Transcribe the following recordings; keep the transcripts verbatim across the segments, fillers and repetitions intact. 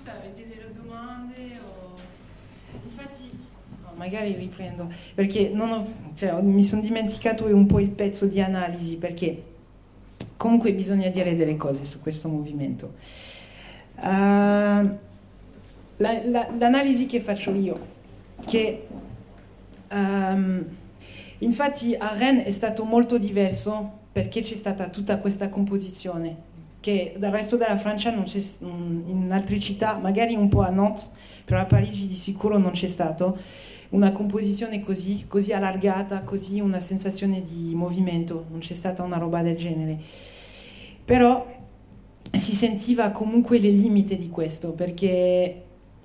se avete delle domande o... Infatti, no, magari riprendo, perché non ho, cioè, mi sono dimenticato un po' il pezzo di analisi, perché comunque bisogna dire delle cose su questo movimento. Uh, la, la, l'analisi che faccio io, che um, infatti a Rennes è stato molto diverso, perché c'è stata tutta questa composizione che dal resto della Francia non c'è, in altre città, magari un po' a Nantes, però a Parigi di sicuro non c'è stato una composizione così, così allargata, così una sensazione di movimento, non c'è stata una roba del genere. Però si sentiva comunque le limiti di questo, perché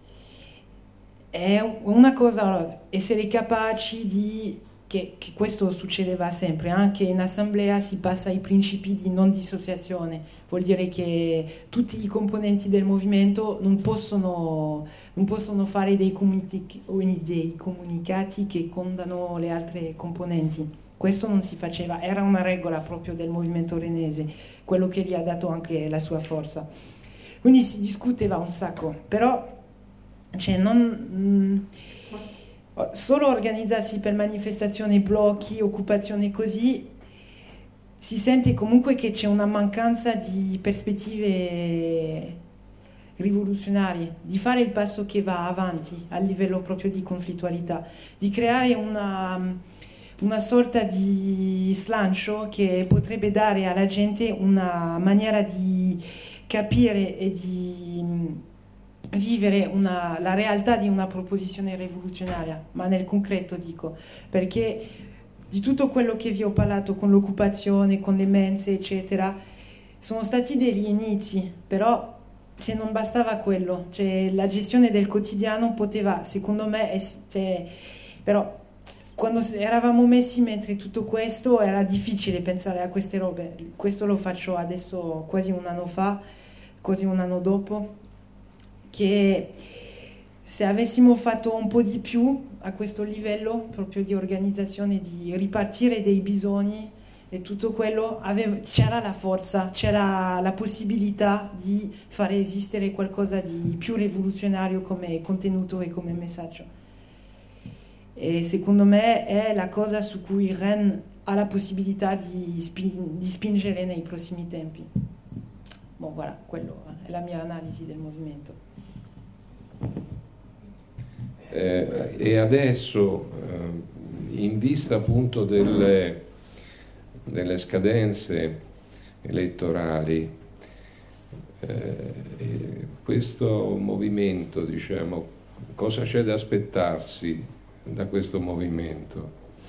è una cosa essere capaci di... Che, che questo succedeva sempre, anche in assemblea si passa ai principi di non dissociazione, vuol dire che tutti i componenti del movimento non possono, non possono fare dei, comunica- dei comunicati che condannano le altre componenti. Questo non si faceva, era una regola proprio del movimento renese, quello che gli ha dato anche la sua forza. Quindi si discuteva un sacco, però cioè, non... Mh, solo organizzarsi per manifestazioni, blocchi, occupazioni così, si sente comunque che c'è una mancanza di prospettive rivoluzionarie, di fare il passo che va avanti a livello proprio di conflittualità, di creare una, una sorta di slancio che potrebbe dare alla gente una maniera di capire e di vivere una, la realtà di una proposizione rivoluzionaria, ma nel concreto dico, perché di tutto quello che vi ho parlato con l'occupazione, con le mense, eccetera, sono stati degli inizi, però cioè, non bastava quello, cioè, la gestione del quotidiano poteva, secondo me, ess- cioè, però quando eravamo messi mentre tutto questo era difficile pensare a queste robe, questo lo faccio adesso quasi un anno fa, quasi un anno dopo, che se avessimo fatto un po' di più a questo livello proprio di organizzazione, di ripartire dei bisogni e tutto quello, aveva, c'era la forza, c'era la possibilità di fare esistere qualcosa di più rivoluzionario come contenuto e come messaggio. E secondo me è la cosa su cui Rennes ha la possibilità di, spin- di spingere nei prossimi tempi. Bon, voilà, quello è la mia analisi del movimento. Eh, e adesso, eh, in vista appunto delle, delle scadenze elettorali, eh, questo movimento, diciamo, cosa c'è da aspettarsi da questo movimento?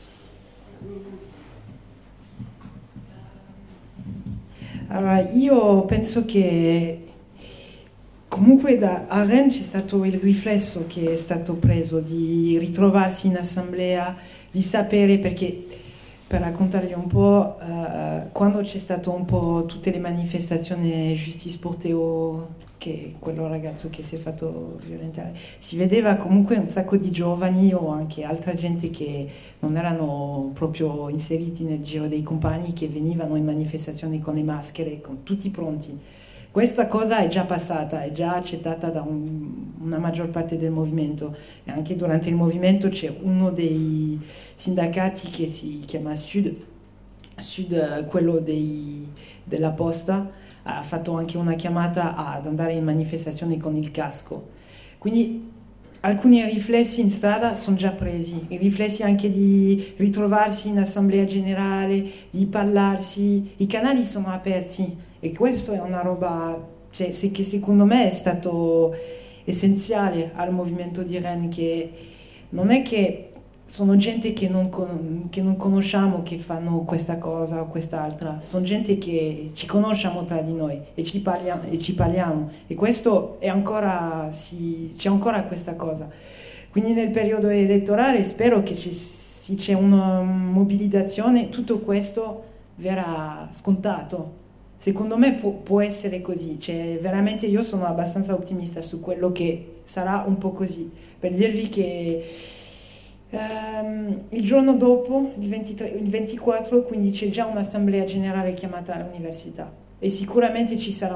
Allora, io penso che comunque da, a Rennes c'è stato il riflesso che è stato preso di ritrovarsi in assemblea, di sapere, perché per raccontarvi un po', uh, quando c'è stato un po' tutte le manifestazioni Justice pour Théo, che quello ragazzo che si è fatto violentare, si vedeva comunque un sacco di giovani o anche altra gente che non erano proprio inseriti nel giro dei compagni, che venivano in manifestazioni con le maschere, con tutti pronti. Questa cosa è già passata, è già accettata da un, una maggior parte del movimento, e anche durante il movimento c'è uno dei sindacati che si chiama Sud, Sud quello dei, della posta, ha fatto anche una chiamata ad andare in manifestazione con il casco. Quindi alcuni riflessi in strada sono già presi, i riflessi anche di ritrovarsi in assemblea generale, di parlarsi, i canali sono aperti. E questo è una roba, cioè, che secondo me è stato essenziale al movimento di Rennes, che non è che sono gente che non, con, che non conosciamo che fanno questa cosa o quest'altra, sono gente che ci conosciamo tra di noi e ci parliamo, e, ci parliamo. E questo è ancora, si, c'è ancora questa cosa. Quindi nel periodo elettorale spero che ci, ci c'è una mobilitazione, tutto questo verrà scontato. Secondo me può, può essere così, cioè, veramente io sono abbastanza ottimista su quello che sarà un po' così, per dirvi che um, il giorno dopo, il, ventitré, il ventiquattro, quindi c'è già un'assemblea generale chiamata all'università e sicuramente ci sarà un,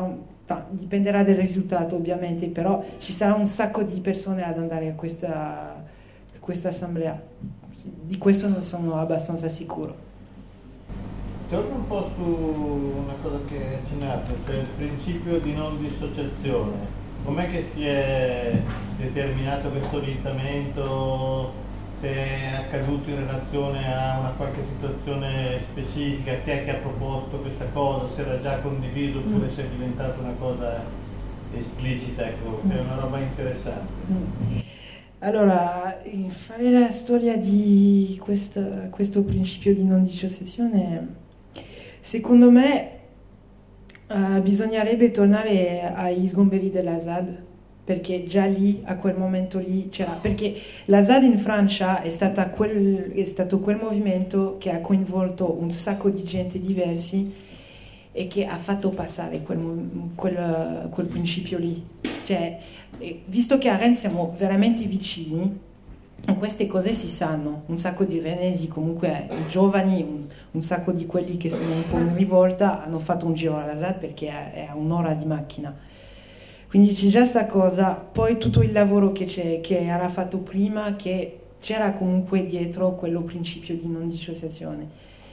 dipenderà dal risultato ovviamente, però ci sarà un sacco di persone ad andare a questa, a questa assemblea, di questo non sono abbastanza sicuro. Torno un po' su una cosa che hai accennato, cioè il principio di non dissociazione. Com'è che si è determinato questo orientamento? Se è accaduto in relazione a una qualche situazione specifica, chi è che ha proposto questa cosa, se era già condiviso oppure mm. se è diventata una cosa esplicita, ecco, mm. è una roba interessante. Mm. Allora, fare la storia di questa, questo principio di non dissociazione, secondo me uh, bisognerebbe tornare agli sgomberi dell'Assad, perché già lì, a quel momento lì, c'era, perché l'Assad in Francia è, stata quel, è stato quel movimento che ha coinvolto un sacco di gente diversi e che ha fatto passare quel, quel, quel principio lì. Cioè, visto che a Rennes siamo veramente vicini, queste cose si sanno, un sacco di renesi, comunque i giovani, un, un sacco di quelli che sono un po' in rivolta, hanno fatto un giro all'Assad perché è a un'ora di macchina. Quindi c'è già sta cosa, poi tutto il lavoro che, c'è, che era fatto prima, che c'era comunque dietro quello principio di non dissociazione.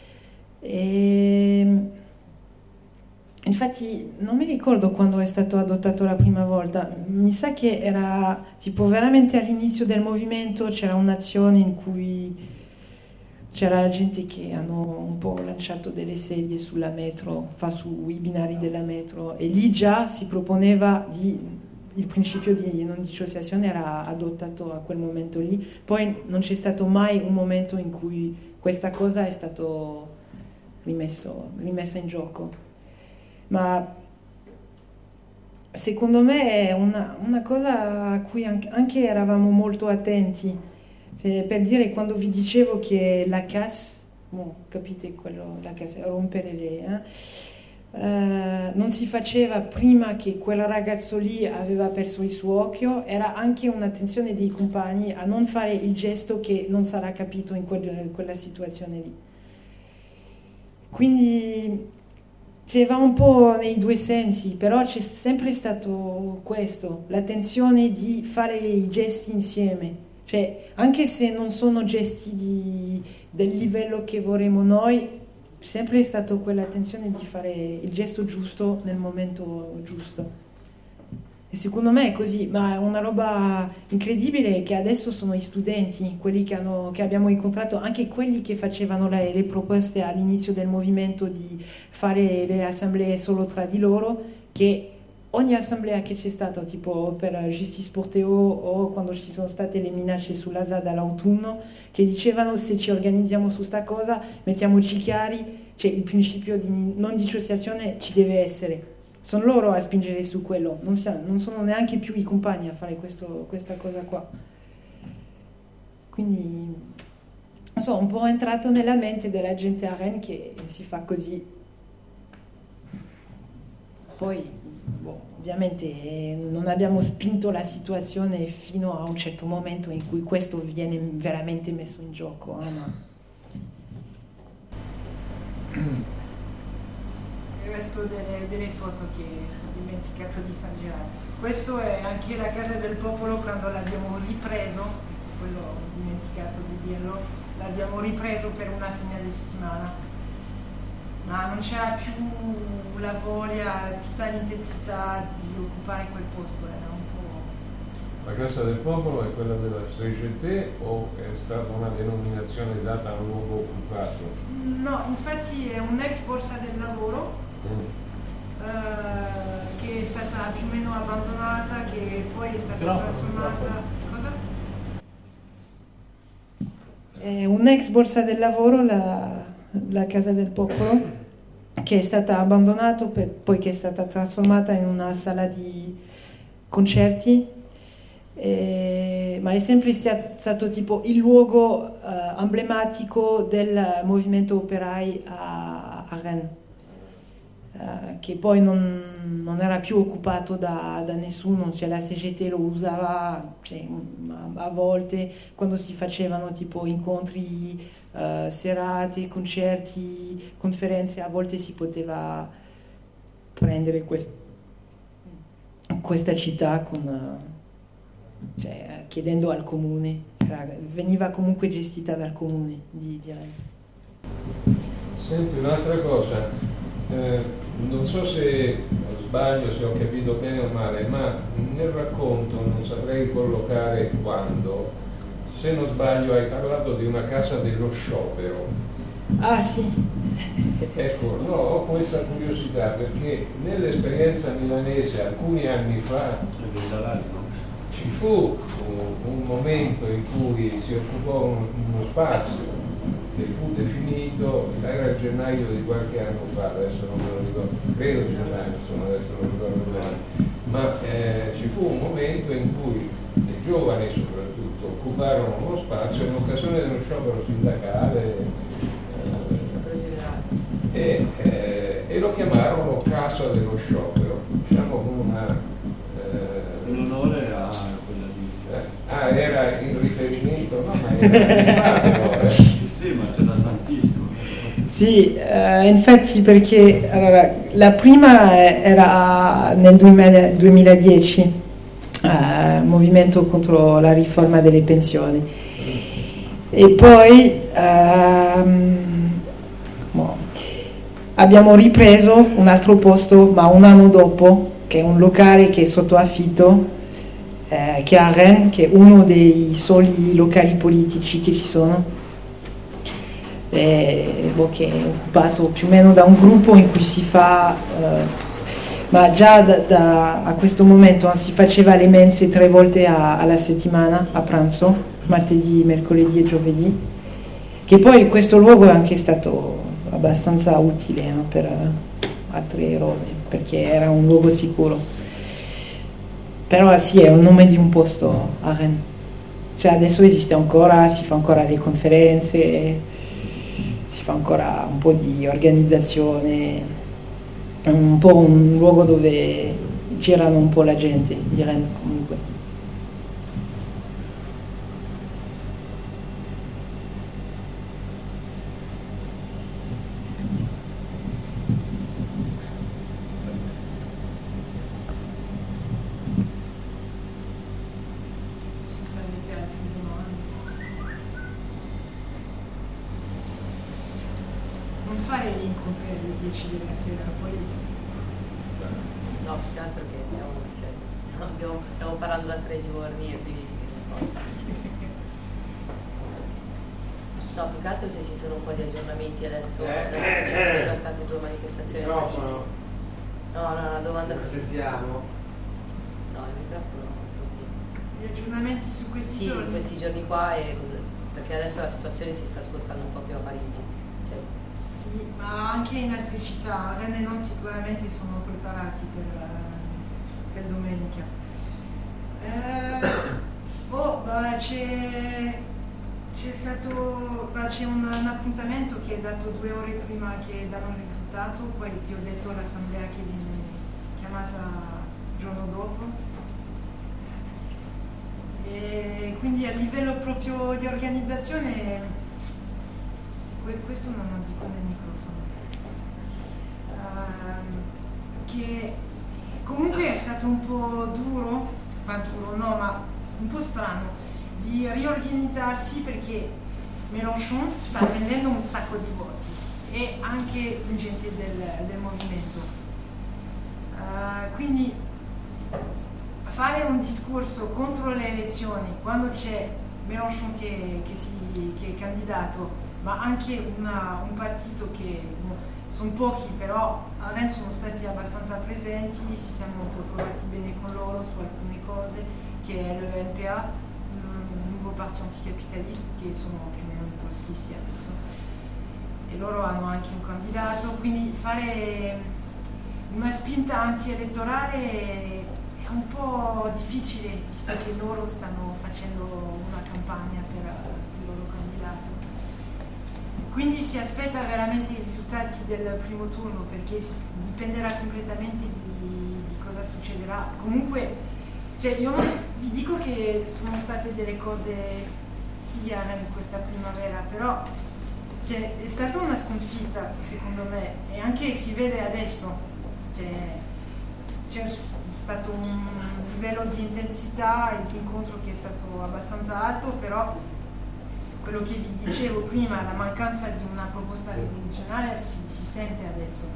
E infatti non mi ricordo quando è stato adottato la prima volta, mi sa che era tipo veramente all'inizio del movimento, c'era un'azione in cui c'era la gente che hanno un po' lanciato delle sedie sulla metro, fa sui binari della metro, e lì già si proponeva di, il principio di non dissociazione era adottato a quel momento lì. Poi non c'è stato mai un momento in cui questa cosa è stata rimessa in gioco. Ma secondo me è una, una cosa a cui anche, anche eravamo molto attenti. Cioè, per dire, quando vi dicevo che la casse, oh, capite quello, la casse, rompere le... Eh, eh, non si faceva prima che quel ragazzo lì aveva perso il suo occhio, era anche un'attenzione dei compagni a non fare il gesto che non sarà capito in, quel, in quella situazione lì. Quindi cioè, va un po' nei due sensi, però c'è sempre stato questo, l'attenzione di fare i gesti insieme. Cioè, anche se non sono gesti di, del livello che vorremmo noi, c'è sempre stata quell'attenzione di fare il gesto giusto nel momento giusto. E secondo me è così, ma è una roba incredibile che adesso sono gli studenti, quelli che, hanno, che abbiamo incontrato, anche quelli che facevano le, le proposte all'inizio del movimento di fare le assemblee solo tra di loro, che ogni assemblea che c'è stata, tipo per Justice pour Théo o quando ci sono state le minacce sull'Assad all'autunno, che dicevano se ci organizziamo su sta cosa, mettiamoci chiari, cioè il principio di non dissociazione ci deve essere. Sono loro a spingere su quello, non, siamo, non sono neanche più i compagni a fare questo, questa cosa qua. Quindi, non so, un po' entrato nella mente della gente a Rennes che si fa così. Poi, boh, ovviamente eh, non abbiamo spinto la situazione fino a un certo momento in cui questo viene veramente messo in gioco. Eh, ma... Il resto delle, delle foto che ho dimenticato di far girare. Questo è anche la Casa del Popolo quando l'abbiamo ripreso, quello ho dimenticato di dirlo, l'abbiamo ripreso per una fine di settimana. Ma non c'era più la voglia, tutta l'intensità di occupare quel posto, era un po'... La Casa del Popolo è quella della C G T o è stata una denominazione data a un luogo occupato? No, infatti è un'ex borsa del lavoro mm. eh, che è stata più o meno abbandonata, che poi è stata troppo, trasformata... Troppo. Cosa? È un'ex borsa del lavoro, la, la Casa del Popolo, che è stata abbandonata, per, poi che è stata trasformata in una sala di concerti, eh, ma è sempre stato tipo il luogo eh, emblematico del movimento operai a, a Rennes, eh, che poi non, non era più occupato da, da nessuno, cioè la C G T lo usava, cioè, a, a volte quando si facevano tipo incontri, Uh, serate, concerti, conferenze, a volte si poteva prendere quest- questa città con, cioè, chiedendo al comune, veniva comunque gestita dal comune di, di Rennes. Senti, un'altra cosa, eh, non so se sbaglio, se ho capito bene o male, ma nel racconto non saprei collocare quando, se non sbaglio hai parlato di una casa dello sciopero. Ah sì. Ecco, no, ho questa curiosità perché nell'esperienza milanese alcuni anni fa ci fu un, un momento in cui si occupò uno, uno spazio che fu definito, era il gennaio di qualche anno fa, adesso non me lo ricordo, credo gennaio, insomma adesso non ricordo bene, ma eh, ci fu un momento in cui i giovani soprattutto occuparono uno spazio in occasione dello sciopero sindacale eh, e, eh, e lo chiamarono Casa dello Sciopero, diciamo con una... Eh, in onore a quella di... Eh, ah, era in riferimento, no, ma era fatto, eh. Sì, ma c'è da tantissimo. Sì, eh, infatti perché allora, la prima era nel duemiladieci, eh, movimento contro la riforma delle pensioni, e poi ehm, boh, abbiamo ripreso un altro posto, ma un anno dopo, che è un locale che è sotto affitto, eh, che è a Rennes, che è uno dei soli locali politici che ci sono. Eh, boh, che è occupato più o meno da un gruppo in cui si fa, eh, ma già da, da, a questo momento si faceva le mense tre volte a, alla settimana a pranzo, martedì, mercoledì e giovedì, che poi questo luogo è anche stato abbastanza utile, no, per altre robe, perché era un luogo sicuro. Però sì, è un nome di un posto a Rennes, cioè adesso esiste ancora, si fa ancora le conferenze, si fa ancora un po' di organizzazione, è un po' un luogo dove girano un po' la gente di Rennes comunque. Adesso la situazione si sta spostando un po' più a Parigi. Cioè. Sì, ma anche in altre città, Rennes e non sicuramente sono preparati per, per domenica. Eh, oh, bah, c'è, c'è stato bah, c'è un, un appuntamento che è dato due ore prima che danno il risultato, poi vi ho detto l'assemblea che viene chiamata il giorno dopo. E quindi a livello proprio di organizzazione, questo non lo dico nel microfono, uh, che comunque è stato un po' duro, ma duro no, ma un po' strano, di riorganizzarsi perché Mélenchon sta prendendo un sacco di voti e anche gente del, del movimento. Uh, quindi fare un discorso contro le elezioni quando c'è Mélenchon che, che, si, che è candidato, ma anche una, un partito che boh, sono pochi, però a Rennes sono stati abbastanza presenti, ci siamo un po' trovati bene con loro su alcune cose, che è l'E N P A, un nuovo partito anticapitalista, che sono più o meno i trotskisti adesso, e loro hanno anche un candidato, quindi fare una spinta antielettorale è un po' difficile, visto che loro stanno facendo una campagna per il loro candidato. Quindi si aspetta veramente i risultati del primo turno, perché dipenderà completamente di, di cosa succederà. Comunque, cioè, io non vi dico che sono state delle cose fighe in questa primavera, però cioè, è stata una sconfitta, secondo me, e anche si vede adesso. Cioè, c'è stato un livello di intensità e di incontro che è stato abbastanza alto, però quello che vi dicevo prima, la mancanza di una proposta rivoluzionaria si, si sente adesso.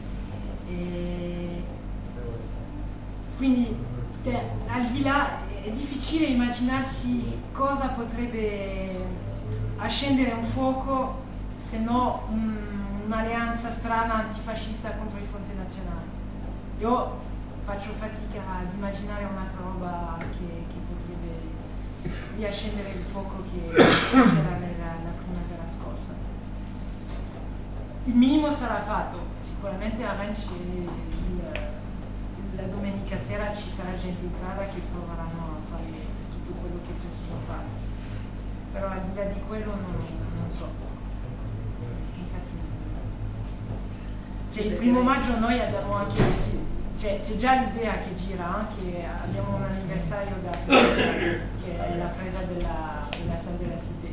E quindi te, al di là è difficile immaginarsi cosa potrebbe accendere un fuoco se no un, un'alleanza strana antifascista contro il Fronte Nazionale. Io faccio fatica ad immaginare un'altra roba che, che potrebbe riaccendere il fuoco che c'era nella la primavera scorsa. Il minimo sarà fatto, sicuramente a Rennes la domenica sera ci sarà gente in strada che proveranno a fare tutto quello che possono fare, però al di là di quello non, non so. Infatti, cioè, il primo maggio noi abbiamo anche, sì, cioè, c'è già l'idea che gira, che abbiamo un anniversario da festeggiare, che è la presa della, della Salle della Cité,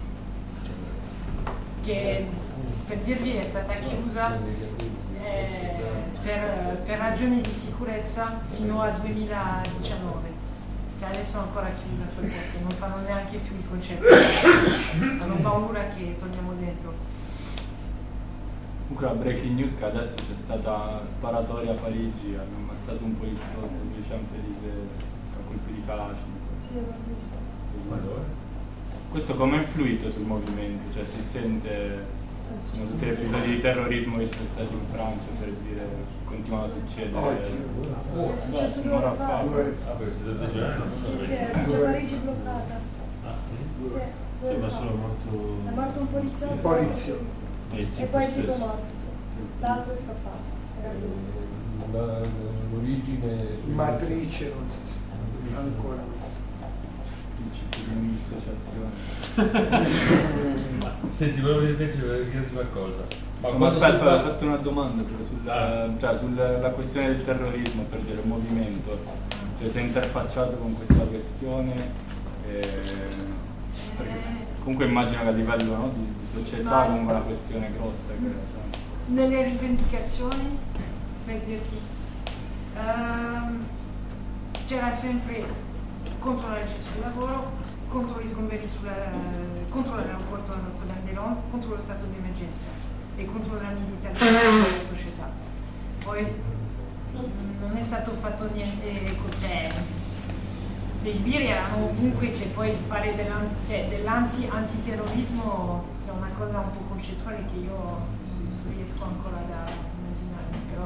che per dirvi è stata chiusa eh, per, per ragioni di sicurezza fino al duemiladiciannove, cioè adesso è ancora chiusa quel posto, non fanno neanche più i concerti, hanno paura che torniamo dentro. Comunque la breaking news che adesso c'è stata sparatoria a Parigi, hanno ammazzato un poliziotto di Champs-Élysées a colpi di Kalashnikov. Sì, l'ho visto. Ma dove? Questo come è influito sul movimento? Cioè si sente, sono tutti gli episodi di terrorismo che sono stati in Francia, per dire, continuano a succedere. È successo due ore fa. Ah, perché siete già? Sì, sì, c'è Parigi bloccata. Ah sì? Sì, Sì, due ma ore fa. sono molto... È morto un poliziotto. Polizio. E, E poi il tipo morto. L'altro è scappato. Era lui. La, l'origine Matrice, non so se ancora. Principio di dissociazione. Senti, volevo invece chiederti una cosa. Ma Ma quando aspetta, tu ho parli- fatto una domanda però sulla, cioè, sulla questione del terrorismo, per dire, il movimento. Cioè, si è interfacciato con questa questione, eh, perché comunque immagino che a livello, no, di, di società comunque una questione grossa. Che, cioè. Nelle rivendicazioni, per dirti, ehm, c'era sempre contro la legge sul lavoro, contro gli sgomberi sulla, contro l'aeroporto a Notre Dame des Landes, contro lo stato di emergenza e contro la militarizzazione della società. Poi non è stato fatto niente, cioè, le sbirri erano ovunque, cioè, poi fare dell'an, cioè, dell'anti-antiterrorismo è cioè, una cosa un po' concettuale che io riesco ancora ad immaginarmi, però...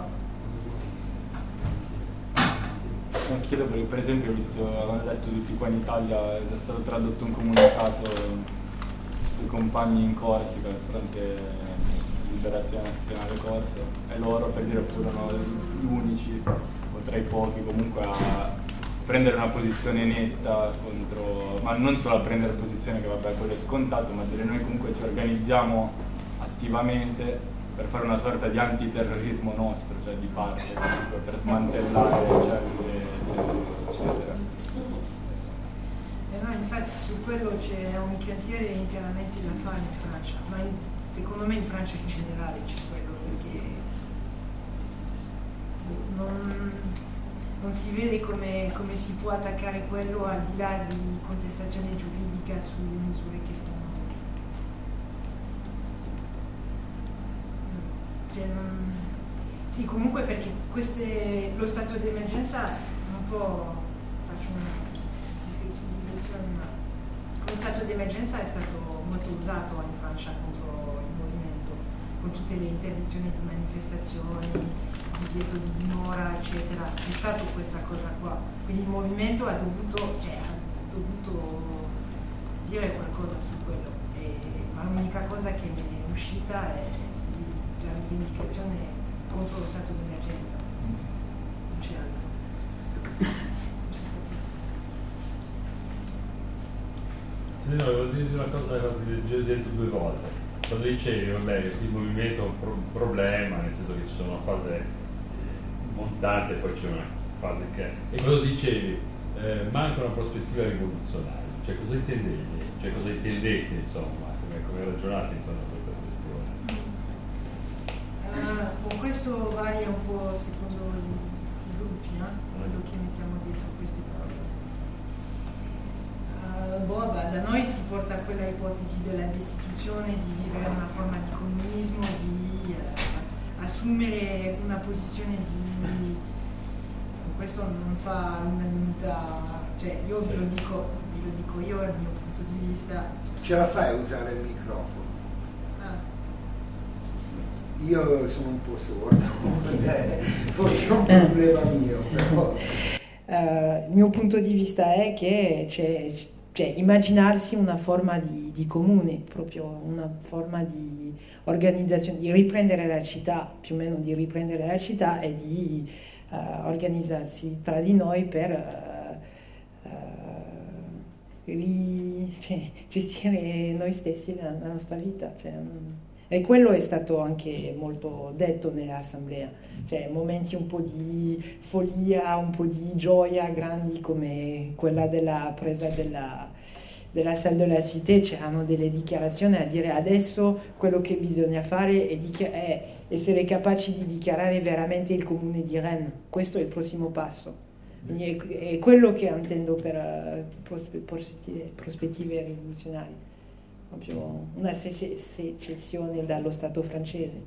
Non chiedo perché per esempio ho visto, avevano letto tutti qua in Italia, è stato tradotto un comunicato dei compagni in Corsica, il Fronte Liberazione Nazionale Corsa, e loro per dire furono gli unici, o tra i pochi comunque, a prendere una posizione netta contro, ma non solo a prendere posizione che vabbè quello è scontato, ma dire noi comunque ci organizziamo attivamente per fare una sorta di antiterrorismo nostro, cioè di parte, comunque, per smantellare cellule, eccetera. Eh no, infatti su quello c'è un cantiere interamente da fare in Francia, ma in, secondo me in Francia in generale c'è quello, perché non, non si vede come, come si può attaccare quello al di là di contestazione giuridica sulle misure che stanno. Cioè, non... Sì, comunque perché queste, lo stato di emergenza un po', faccio una digressione, ma lo stato di emergenza è stato molto usato in Francia contro il movimento, con tutte le interdizioni di manifestazioni, divieto di dimora, eccetera. C'è stata questa cosa qua, quindi il movimento ha dovuto, cioè, ha dovuto dire qualcosa su quello, e, ma l'unica cosa che ne è uscita è la rivendicazione contro lo stato di emergenza, non c'è altro. Sì, no, volevo dire una cosa che ho detto due volte. Quando dicevi, vabbè, il movimento è un pro- problema, nel senso che ci sono fase montante e poi c'è una fase che... E quando dicevi, eh, manca una prospettiva rivoluzionaria, cioè cosa intendevi? Cioè cosa intendete, insomma, come, come ragionate intorno a questa questione? Uh, questo varia un po' secondo i, i gruppi, no? Quello che mettiamo dietro queste parole. Uh, boh, beh, da noi si porta quella ipotesi della destituzione, di vivere una forma di comunismo, di uh, assumere una posizione di... Questo non fa unanimità, cioè io ve lo dico, ve lo dico io, dal mio punto di vista. Ce la fai a usare il microfono? Ah, sì, sì. Io sono un po' sordo, forse è un problema mio, però. Uh, il mio punto di vista è che c'è, cioè, immaginarsi una forma di, di comune, proprio una forma di organizzazione, di riprendere la città, più o meno di riprendere la città e di uh, organizzarsi tra di noi per uh, uh, ri, cioè, gestire noi stessi la, la nostra vita. Cioè, um, e quello è stato anche molto detto nell'assemblea, cioè momenti un po' di follia, un po' di gioia grandi come quella della presa della, della salle della Cité. C'erano delle dichiarazioni a dire adesso quello che bisogna fare è, dichi- è essere capaci di dichiarare veramente il comune di Rennes, questo è il prossimo passo. Quindi è, è quello che intendo per uh, prospe- prospettive, prospettive rivoluzionarie. Proprio una secessione dallo Stato francese.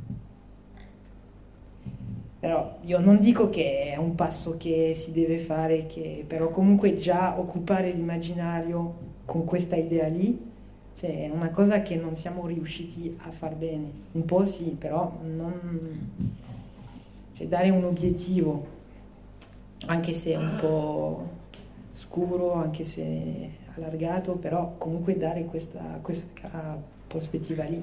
Però io non dico che è un passo che si deve fare, che, però comunque già occupare l'immaginario con questa idea lì, cioè è una cosa che non siamo riusciti a far bene. Un po' sì, però non, cioè dare un obiettivo, anche se è un po' scuro, anche se allargato, però comunque dare questa, questa prospettiva lì.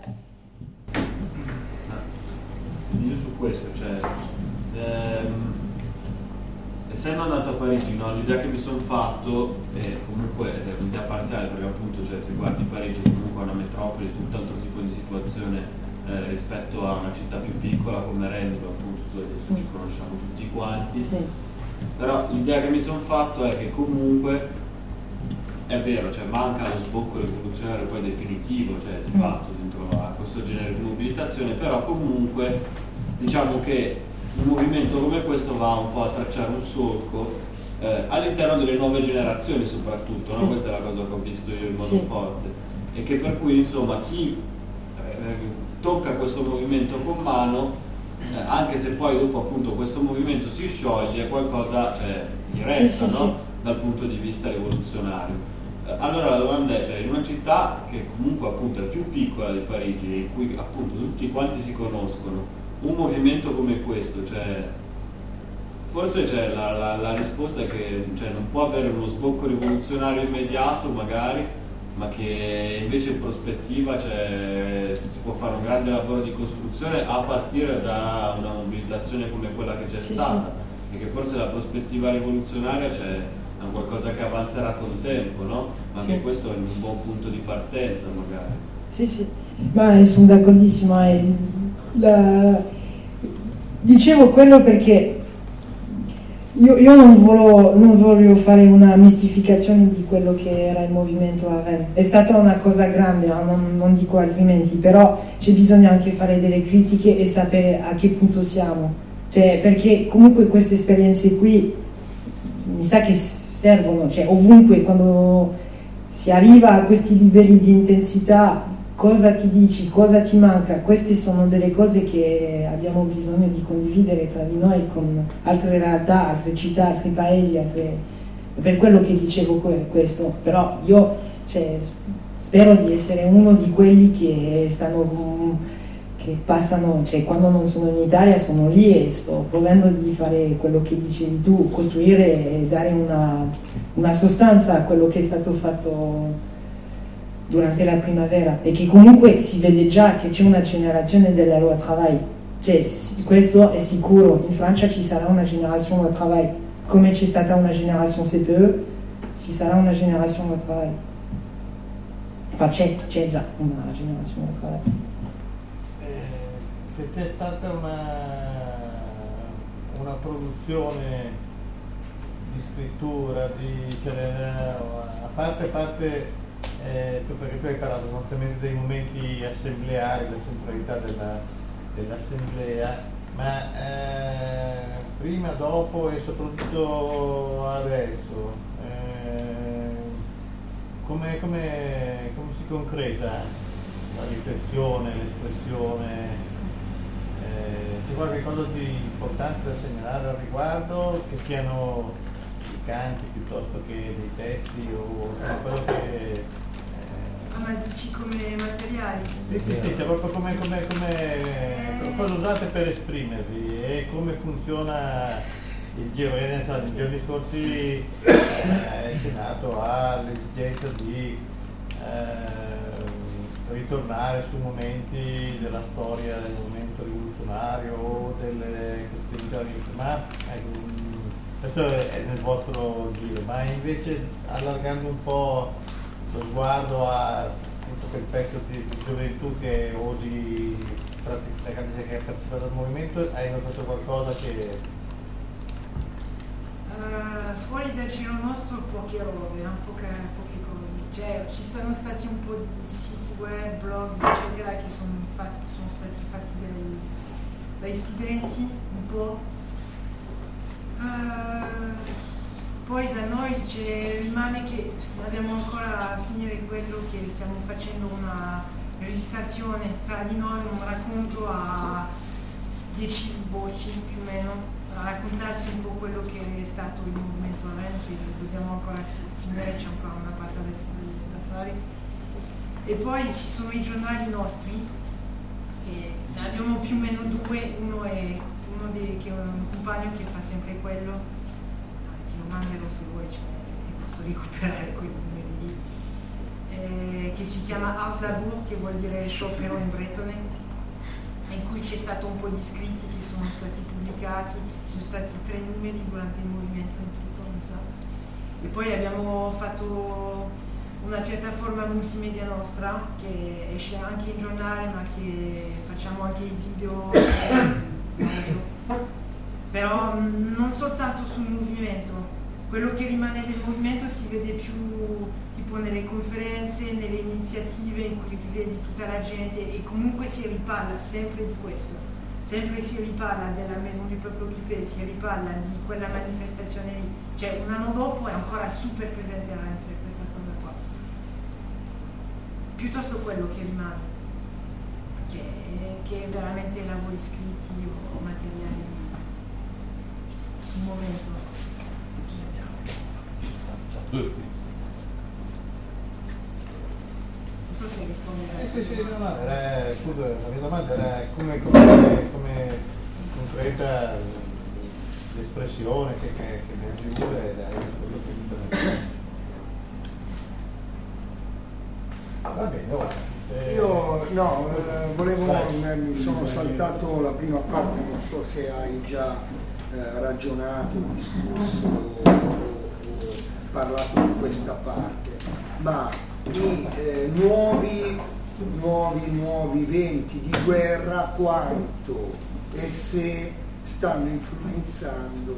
Io su questo, cioè ehm, essendo andato a Parigi, no, l'idea che mi sono fatto è comunque è un'idea parziale, perché appunto cioè, se guardi Parigi comunque è una metropoli, tutt'altro tipo di situazione eh, rispetto a una città più piccola come Rennes, dove appunto adesso ci conosciamo tutti quanti. Sì. Però l'idea che mi sono fatto è che comunque è vero, cioè manca lo sbocco rivoluzionario poi definitivo, cioè di fatto dentro a questo genere di mobilitazione, però comunque diciamo che un movimento come questo va un po' a tracciare un solco eh, all'interno delle nuove generazioni soprattutto, no? Sì. Questa è la cosa che ho visto io in modo sì. forte, e che per cui insomma chi eh, tocca questo movimento con mano, eh, anche se poi dopo appunto questo movimento si scioglie, qualcosa cioè, gli resta, sì, sì, no? Sì. Dal punto di vista rivoluzionario. Allora la domanda è, cioè, in una città che comunque appunto è più piccola di Parigi, in cui appunto tutti quanti si conoscono, un movimento come questo, cioè, forse cioè, la, la, la risposta è che cioè, non può avere uno sbocco rivoluzionario immediato magari, ma che invece in prospettiva cioè, si può fare un grande lavoro di costruzione a partire da una mobilitazione come quella che c'è sì, stata, sì. E che forse la prospettiva rivoluzionaria cioè, è qualcosa che avanzerà col tempo, no? Ma sì. Che questo è un buon punto di partenza magari. Sì, sì, ma sono d'accordissimo. La... Dicevo quello perché io, io non, voglio, non voglio fare una mistificazione di quello che era il movimento a Rennes. È stata una cosa grande, no? non, non dico altrimenti, però c'è bisogno anche fare delle critiche e sapere a che punto siamo. Cioè, perché comunque queste esperienze qui mi sa che servono, cioè ovunque quando si arriva a questi livelli di intensità, cosa ti dici, cosa ti manca, queste sono delle cose che abbiamo bisogno di condividere tra di noi con altre realtà, altre città, altri paesi, altre... per quello che dicevo questo, però io cioè, spero di essere uno di quelli che stanno che passano, cioè quando non sono in Italia sono lì e sto provando di fare quello che dicevi tu, costruire e dare una, una sostanza a quello che è stato fatto durante la primavera, e che comunque si vede già che c'è una generazione della loi travail, cioè questo è sicuro, in Francia ci sarà una generazione loi travail, come c'è stata una generazione C P E, ci sarà una generazione loi travail, enfin c'è, c'è già una generazione loi travail. Se c'è stata una, una produzione di scrittura, di, cioè, a parte, parte eh, perché tu hai parlato esattamente dei momenti assembleari, la centralità della, dell'assemblea, ma eh, prima, dopo e soprattutto adesso, eh, come, come, come si concreta la riflessione, l'espressione? Eh, c'è qualche cosa di importante da segnalare al riguardo, che siano i canti piuttosto che dei testi o quello che... Ma dici come materiali? Sì, sì, sì, cioè proprio come, come, come cosa usate per esprimervi e come funziona il giro. Nei giorni scorsi è cenato all'esigenza di eh, ritornare su momenti della storia del movimento rivoluzionario o delle questioni, ma ecco, questo è nel vostro giro, ma invece allargando un po' lo sguardo a tutto quel pezzo di, di gioventù che o di pratica che ha partecipato al movimento, hai notato qualcosa che... Uh, fuori dal giro nostro poche robe, eh? poche, poche cose. Cioè ci sono stati un po' di siti web, blogs eccetera che sono, fatti, sono stati fatti dai, dai studenti un po'. Uh, Poi da noi rimane che dobbiamo ancora finire quello che stiamo facendo, una registrazione tra di noi, un racconto a dieci voci più o meno, a raccontarsi un po' quello che è stato il movimento Arento, dobbiamo ancora finire, c'è ancora una parte da, da fare. E poi ci sono i giornali nostri, che ne abbiamo più o meno due, uno è uno dei, che è un compagno che fa sempre quello, manderò se vuoi, cioè, posso recuperare quei numeri lì, eh, che si chiama Ars Labour, che vuol dire sciopero in bretone, in cui c'è stato un po' di scritti che sono stati pubblicati, ci sono stati tre numeri durante il movimento in tutto, mi sa. E poi abbiamo fatto una piattaforma multimedia nostra che esce anche in giornale, ma che facciamo anche i video audio. Però non soltanto sul movimento, quello che rimane del movimento si vede più tipo nelle conferenze, nelle iniziative in cui vedi tutta la gente e comunque si riparla sempre di questo, sempre si riparla della Maison du Peuple Occupé, si riparla di quella manifestazione lì, cioè un anno dopo è ancora super presente a Rennes questa cosa qua, piuttosto quello che rimane, che, che è veramente lavori scritti o materiali sul momento. Non so se risponderai. Eh, sì, sì, no, no, era, scusa, la mia domanda era come, come, come concreta l'espressione che, che, che nel giuro è da quello che va bene, guarda. Io no, eh, volevo, mi sono saltato la prima parte, non so se hai già eh, ragionato, discusso o, o parlato di questa parte, ma i eh, nuovi, nuovi, nuovi venti di guerra, quanto e se stanno influenzando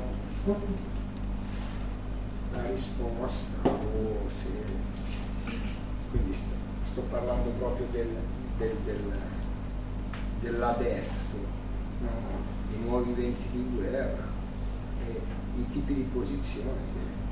la risposta o se... Quindi sto, sto parlando proprio del, del, del, dell'adesso, no? I nuovi venti di guerra e i tipi di posizione.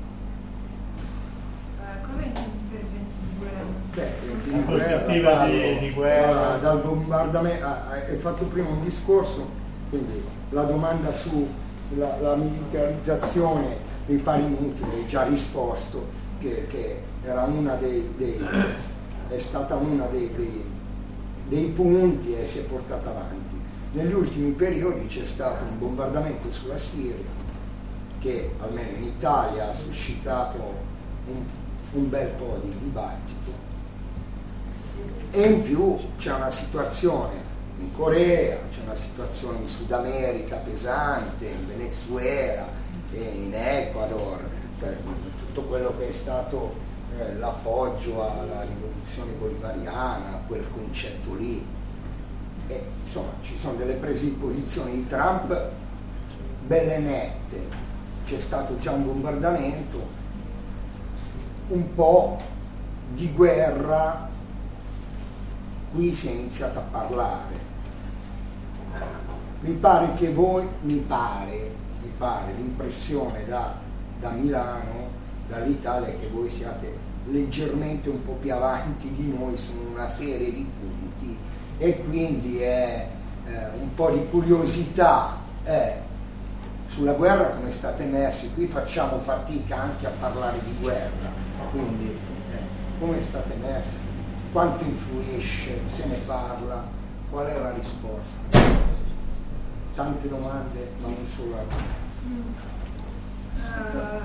Cosa intendi per venti di guerra? Beh, venti di guerra, parlo, di, di guerra. Dal bombardamento, hai fatto prima un discorso, quindi la domanda sulla la militarizzazione mi pare inutile, hai già risposto che, che era una dei, dei è stata una dei, dei, dei punti e si è portata avanti. Negli ultimi periodi c'è stato un bombardamento sulla Siria che almeno in Italia ha suscitato un un bel po' di dibattito e in più c'è una situazione in Corea, c'è una situazione in Sud America pesante, in Venezuela e in Ecuador, per tutto quello che è stato eh, l'appoggio alla rivoluzione bolivariana, quel concetto lì, e insomma ci sono delle prese di posizione di Trump belle nette, c'è stato già un bombardamento, un po' di guerra, qui si è iniziato a parlare. Mi pare che voi, mi pare mi pare, l'impressione da, da Milano, dall'Italia, è che voi siate leggermente un po' più avanti di noi su una serie di punti, e quindi è eh, un po' di curiosità è, sulla guerra come state messi. Qui facciamo fatica anche a parlare di guerra, quindi eh, come state messi, quanto influisce, se ne parla, qual è la risposta? Tante domande, ma non solo a uh,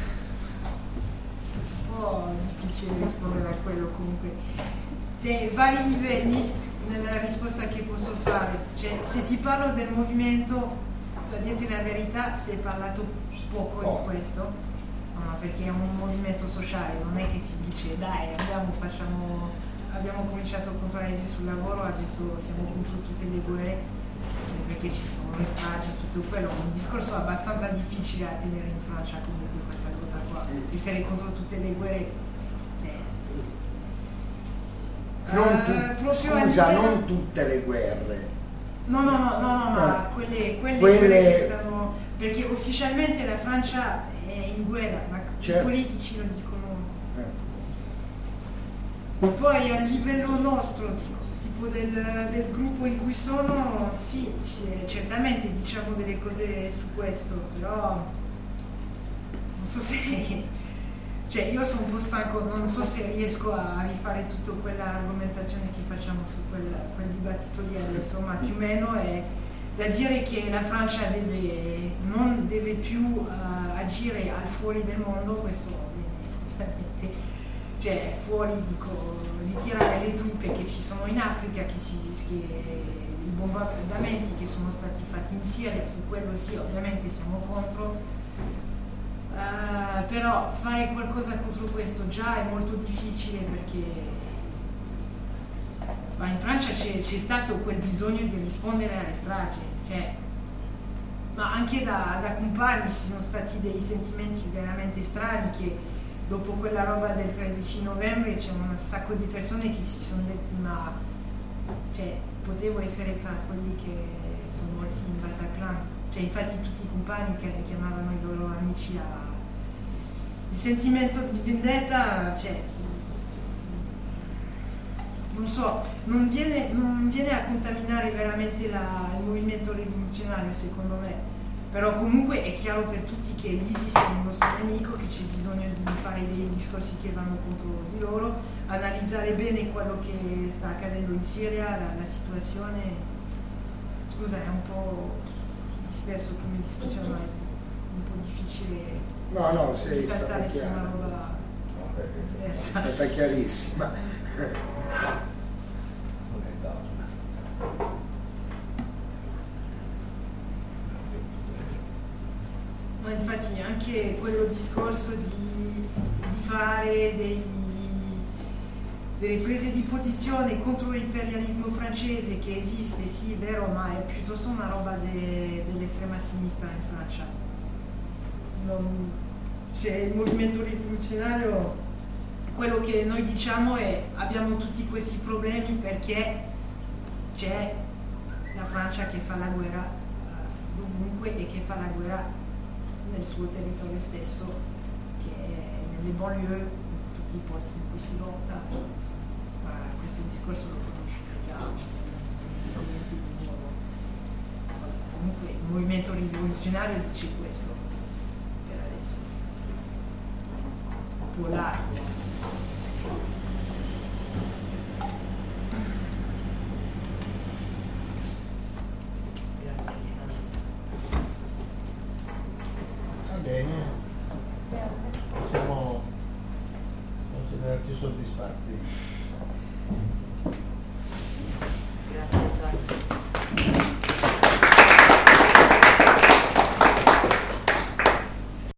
un po' difficile rispondere a quello, comunque c'è vari livelli nella risposta che posso fare. Cioè, se ti parlo del movimento, a dirti la verità, si è parlato poco oh. di questo, no, perché è un movimento sociale, non è che si dice dai andiamo, facciamo, abbiamo cominciato contro la legge sul lavoro, adesso siamo contro tutte le guerre, perché ci sono le stragi, tutto quello. È un discorso abbastanza difficile a tenere in Francia, comunque, questa cosa qua, essere contro tutte le guerre. Non tu, uh, scusa, non tutte le guerre. No, no, no, no, no, ma eh. quelle, quelle, quelle... quelle che stanno, perché ufficialmente la Francia è in guerra, ma certo. I politici lo dicono. Eh. Poi a livello nostro, tipo del, del gruppo in cui sono, sì, certamente diciamo delle cose su questo, però non so se... Cioè, io sono un po' stanco, non so se riesco a rifare tutta quella argomentazione che facciamo su quel, quel dibattito di adesso, ma più o meno è da dire che la Francia deve, non deve più uh, agire al fuori del mondo, questo ovviamente, cioè fuori, dico, di tirare le truppe che ci sono in Africa, che si, che, i bombardamenti che sono stati fatti in Siria, su quello sì, ovviamente siamo contro. Uh, però fare qualcosa contro questo già è molto difficile, perché ma in Francia c'è, c'è stato quel bisogno di rispondere alle stragi, cioè, ma anche da, da compagni ci sono stati dei sentimenti veramente strani, che dopo quella roba del tredici novembre c'è un sacco di persone che si sono detti ma cioè, potevo essere tra quelli che sono morti in Bataclan. Cioè, infatti tutti i compagni che chiamavano i loro amici a... Il sentimento di vendetta, cioè, non so, non viene, non viene a contaminare veramente la, il movimento rivoluzionario, secondo me. Però comunque è chiaro per tutti che l'ISIS è il nostro nemico, che c'è bisogno di fare dei discorsi che vanno contro di loro, analizzare bene quello che sta accadendo in Siria, la, la situazione. Scusa, è un po' disperso come discussione, ma è un po' difficile no, no, sei saltare su chiaro. una roba diversa. È stata chiarissima. Ma infatti anche quello discorso di, di fare dei, delle prese di posizione contro l'imperialismo francese, che esiste, sì, vero, ma è piuttosto una roba de, dell'estrema sinistra in Francia. Non, cioè, il movimento rivoluzionario, quello che noi diciamo è abbiamo tutti questi problemi perché c'è la Francia che fa la guerra uh, dovunque, e che fa la guerra nel suo territorio stesso, che è nelle banlieue, in tutti i posti in cui si lotta. Ma questo discorso lo conosciamo già. Comunque il movimento rivoluzionario dice questo per adesso, un po' largo. Bene, possiamo considerarci soddisfatti.